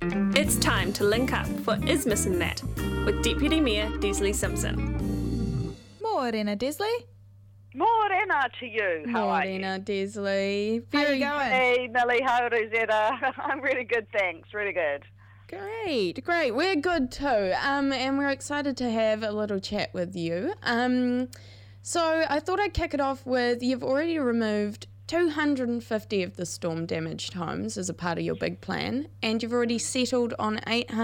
It's time to link up for Ismas and That with Deputy Mayor Desley Simpson. Morena, Desley. Morena to you. How are you? Morena, Desley. How you going? Hey, Millie, how is it? I'm really good, thanks. Really good. Great. We're good too. And we're excited to have a little chat with you. So I thought I'd kick it off with, you've already removed 250 of the storm-damaged homes as a part of your big plan, and you've already settled on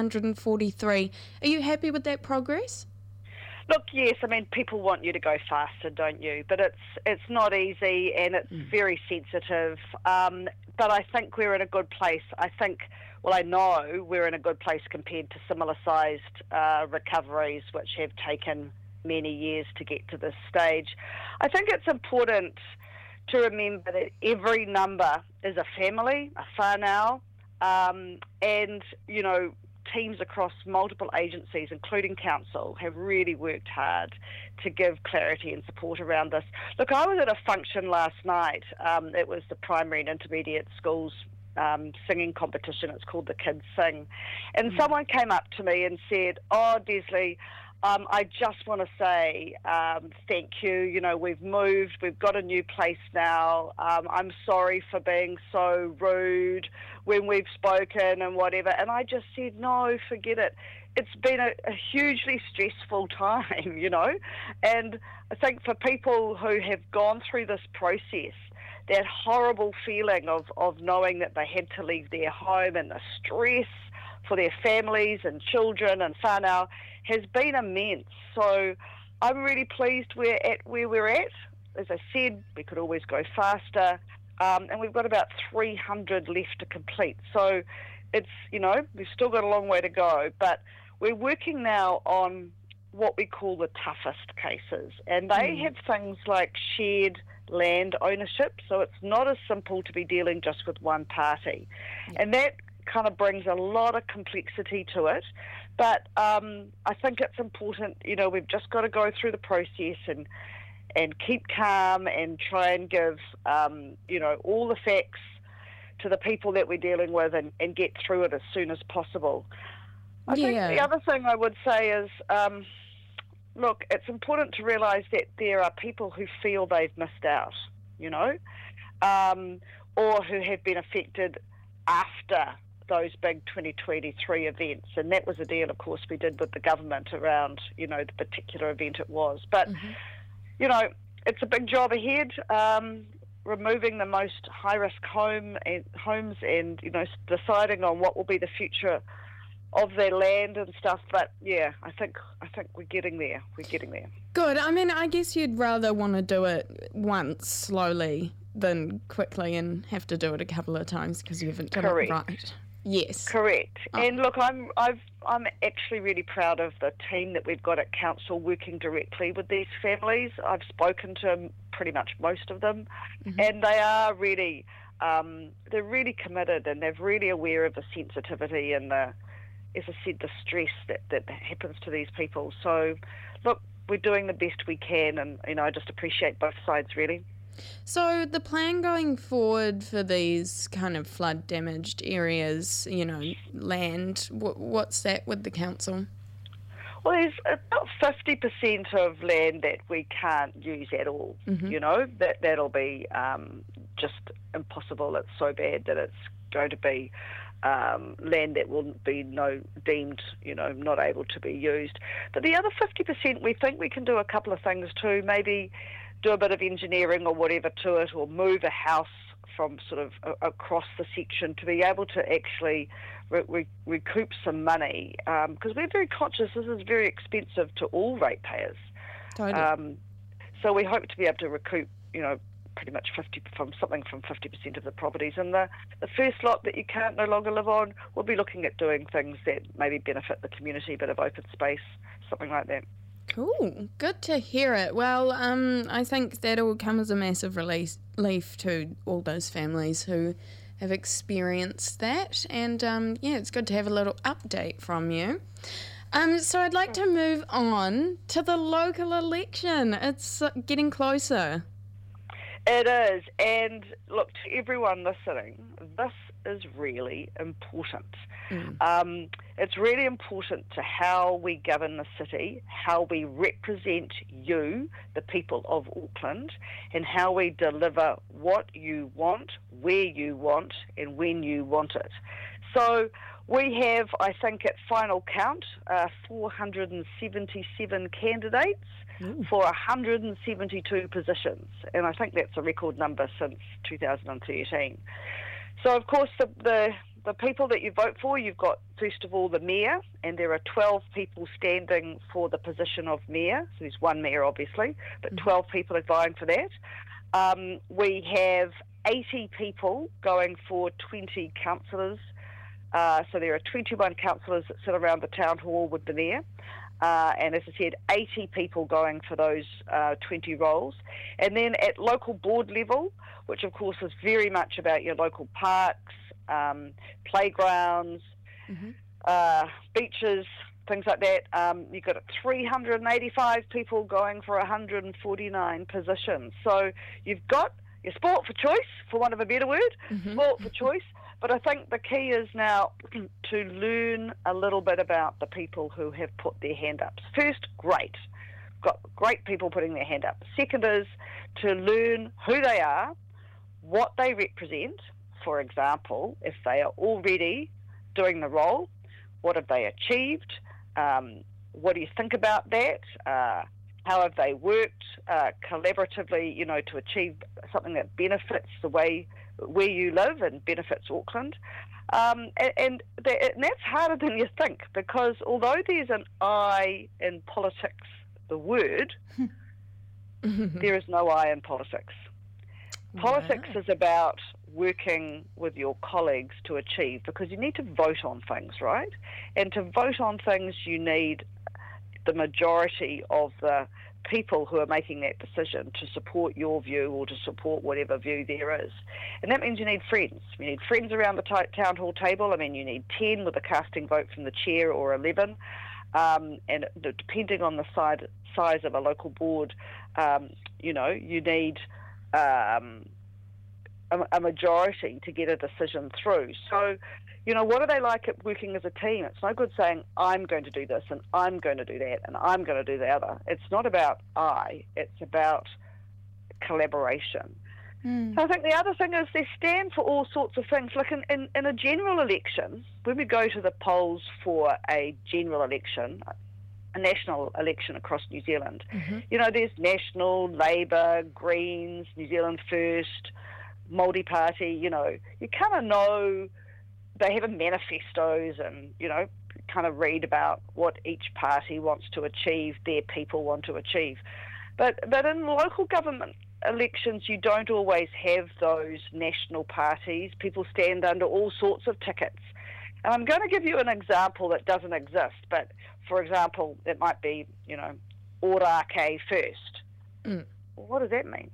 843. Are you happy with that progress? Look, yes, I mean, people want you to go faster, don't you? But it's not easy and it's very sensitive. But I think we're in a good place. I know we're in a good place compared to similar-sized recoveries, which have taken many years to get to this stage. I think it's important to remember that every number is a family, a whānau, and, you know, teams across multiple agencies, including council, have really worked hard to give clarity and support around this. Look, I was at a function last night. It was the primary and intermediate schools singing competition. It's called The Kids Sing. And someone came up to me and said, "Oh, Desley, I just want to say thank you. You know, we've moved. We've got a new place now. I'm sorry for being so rude when we've spoken and whatever." And I just said, no, forget it. It's been a hugely stressful time, you know. And I think for people who have gone through this process, that horrible feeling of knowing that they had to leave their home and the stress for their families and children and whānau has been immense. So I'm really pleased we're at where we're at. As I said, we could always go faster, and we've got about 300 left to complete. So it's, you know, we've still got a long way to go, but we're working now on what we call the toughest cases, and they have things like shared land ownership, so it's not as simple to be dealing just with one party. And that kind of brings a lot of complexity to it, but I think it's important, you know, we've just got to go through the process and keep calm and try and give, you know, all the facts to the people that we're dealing with and get through it as soon as possible. I think the other thing I would say is, look, it's important to realise that there are people who feel they've missed out, you know, or who have been affected after those big 2023 events. And that was a deal, of course, we did with the government around, you know, the particular event it was. But, you know, it's a big job ahead, removing the most high-risk homes and, you know, deciding on what will be the future of their land and stuff. But yeah, I think we're getting there. Good. I mean, I guess you'd rather want to do it once slowly than quickly and have to do it a couple of times because you haven't done it right. Yes. Correct. And look, I'm actually really proud of the team that we've got at council working directly with these families. I've spoken to pretty much most of them, and they are really they're really committed, and they're really aware of the sensitivity and the, as I said, the stress that happens to these people. So, look, we're doing the best we can, and, you know, I just appreciate both sides, really. So the plan going forward for these kind of flood-damaged areas, you know, land, what's that with the council? Well, there's about 50% of land that we can't use at all, you know. That'll be just impossible. It's so bad that it's going to be land that will be deemed, you know, not able to be used. But the other 50%, we think we can do a couple of things too. Maybe do a bit of engineering or whatever to it, or move a house from sort of across the section to be able to actually recoup some money, because we're very conscious this is very expensive to all ratepayers. Totally. So we hope to be able to recoup, you know, pretty much 50% of the properties. And the first lot that you can't no longer live on, we'll be looking at doing things that maybe benefit the community, a bit of open space, something like that. Cool. Good to hear it. Well, I think that'll come as a massive relief to all those families who have experienced that. And, yeah, it's good to have a little update from you. So I'd like to move on to the local election. It's getting closer. It is. And, look, to everyone listening, this is really important. It's really important to how we govern the city, how we represent you, the people of Auckland, and how we deliver what you want, where you want, and when you want it. So we have, I think at final count, 477 candidates for 172 positions. And I think that's a record number since 2013. So, of course, the people that you vote for, you've got, first of all, the mayor, and there are 12 people standing for the position of mayor. So there's one mayor, obviously, but 12 people are vying for that. We have 80 people going for 20 councillors. So there are 21 councillors that sit around the town hall with the mayor. And as I said, 80 people going for those 20 roles. And then at local board level, which of course is very much about your local parks, playgrounds, beaches, things like that, you've got 385 people going for 149 positions. So you've got your sport for choice, for want of a better word, sport for choice. But I think the key is now to learn a little bit about the people who have put their hand up. First, great. Got great people putting their hand up. Second is to learn who they are, what they represent. For example, if they are already doing the role, what have they achieved? What do you think about that? How have they worked collaboratively, to achieve something that benefits the way where you live and benefits Auckland? And that's harder than you think, because although there's an I in politics, the word, there is no I in politics. Politics is about working with your colleagues to achieve, because you need to vote on things, right? And to vote on things, you need the majority of the people who are making that decision to support your view or to support whatever view there is. And that means you need friends. You need friends around the town hall table. I mean, you need 10 with a casting vote from the chair, or 11. And depending on the size of a local board, you need a majority to get a decision through. So, what are they like at working as a team? It's no good saying, I'm going to do this and I'm going to do that and I'm going to do the other. It's not about it's about collaboration. So I think the other thing is they stand for all sorts of things. Like in a general election, when we go to the polls for a general election, a national election across New Zealand, there's National, Labour, Greens, New Zealand First, Multi-Party, you kind of know. They have manifestos and, kind of read about what each party wants to achieve, their people want to achieve. But in local government elections, you don't always have those national parties. People stand under all sorts of tickets. And I'm going to give you an example that doesn't exist. But, for example, it might be, Orake First. Well, what does that mean?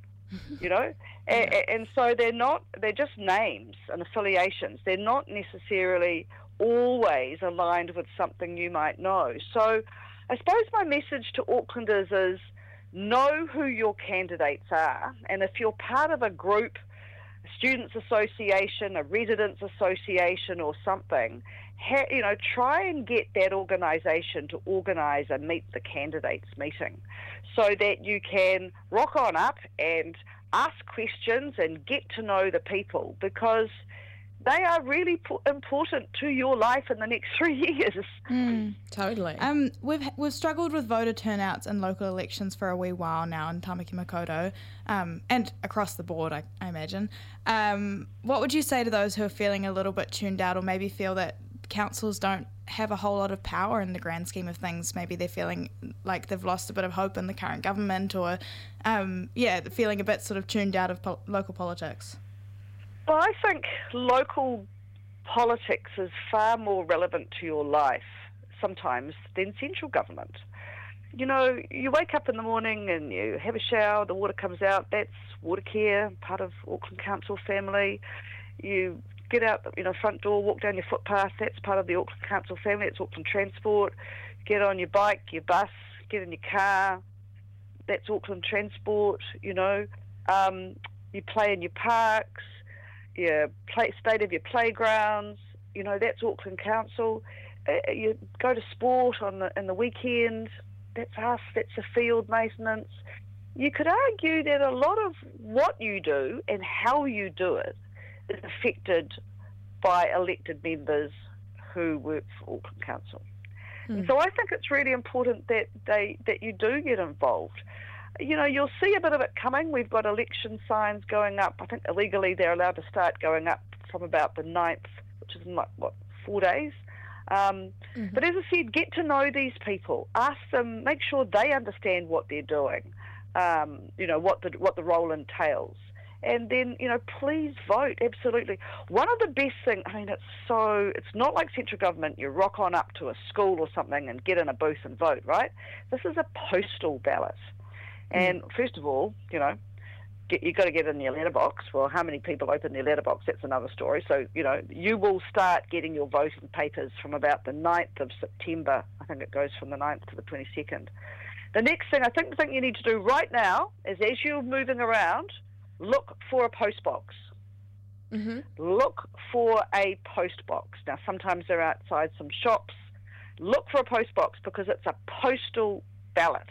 And so they're just names and affiliations. They're not necessarily always aligned with something you might know. So I suppose my message to Aucklanders is know who your candidates are, and if you're part of a group, a students' association, a residents' association or something, try and get that organisation to organise a Meet the Candidates meeting so that you can rock on up and ask questions and get to know the people, because they are really important to your life in the next 3 years. Totally. We've struggled with voter turnouts in local elections for a wee while now in Tamaki Makaurau, and across the board, I imagine. What would you say to those who are feeling a little bit tuned out, or maybe feel that councils don't have a whole lot of power in the grand scheme of things? Maybe they're feeling like they've lost a bit of hope in the current government, or feeling a bit sort of tuned out of local politics. Well, I think local politics is far more relevant to your life sometimes than central government. You wake up in the morning and you have a shower, the water comes out, that's Watercare, part of Auckland Council family. You get out, front door, walk down your footpath, that's part of the Auckland Council family, it's Auckland Transport. Get on your bike, your bus, get in your car, that's Auckland Transport, You play in your parks, your state of your playgrounds, that's Auckland Council. You go to sport in the weekend, that's us, that's the field maintenance. You could argue that a lot of what you do and how you do it is affected by elected members who work for Auckland Council. And so I think it's really important that you do get involved. You'll see a bit of it coming. We've got election signs going up. I think illegally they're allowed to start going up from about the 9th, which is in 4 days. But as I said, get to know these people. Ask them, make sure they understand what they're doing, what the role entails. And then, please vote, absolutely. One of the best things, it's not like central government, you rock on up to a school or something and get in a booth and vote, right? This is a postal ballot. And first of all, you've got to get in your letterbox. Well, how many people open their letterbox? That's another story. So, you will start getting your voting papers from about the 9th of September. I think it goes from the 9th to the 22nd. The next thing, the thing you need to do right now is as you're moving around, look for a post box. Look for a post box. Now, sometimes they're outside some shops. Look for a post box because it's a postal ballot.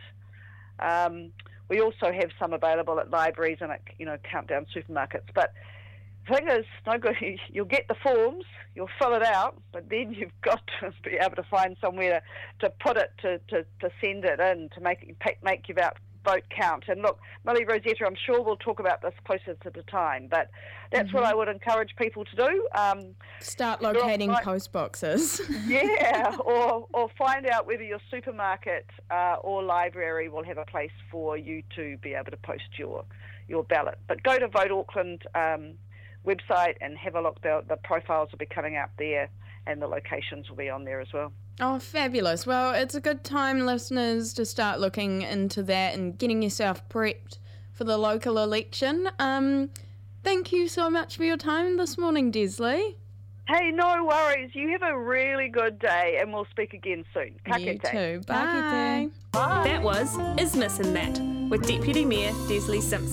We also have some available at libraries and at, Countdown supermarkets. But the thing is, no good. You'll get the forms, you'll fill it out, but then you've got to be able to find somewhere to put it, to send it in, to make your vote count. And look, Millie Rosetta, I'm sure we'll talk about this closer to the time, but that's what I would encourage people to do. Start locating post boxes. Yeah, or find out whether your supermarket or library will have a place for you to be able to post your ballot. But go to Vote Auckland website and have a look. The profiles will be coming out there and the locations will be on there as well. Oh, fabulous. Well, it's a good time, listeners, to start looking into that and getting yourself prepped for the local election. Thank you so much for your time this morning, Desley. Hey, no worries. You have a really good day and we'll speak again soon. Ka You kite. too. Bye. Bye. That was Ismas and That with Deputy Mayor Desley Simpson.